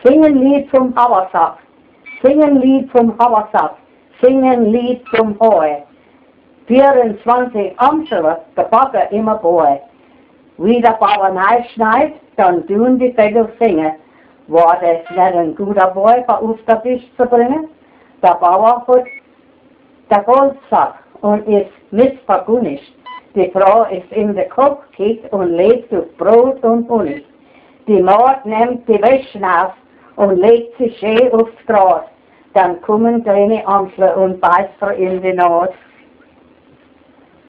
Sing ein Lied vom Habersaft, sing ein Lied vom Habersaft, sing ein Lied vom Heu. 24 Amsel, der Bagger immer Boy. Wie der Bauer neu schneit, dann tun die Vögel singen. War das nicht ein guter Boy, auf der Tisch zu bringen? Der Bauer hat der Goldsack und ist nicht vergunnischt. Die Frau ist in den Kopf gekickt und legt auf Brot und Honig. Die Magd nimmt die Wäsche auf und legt sie schön aufs Gras. Dann kommen kleine Amsel und beißt in die Nase.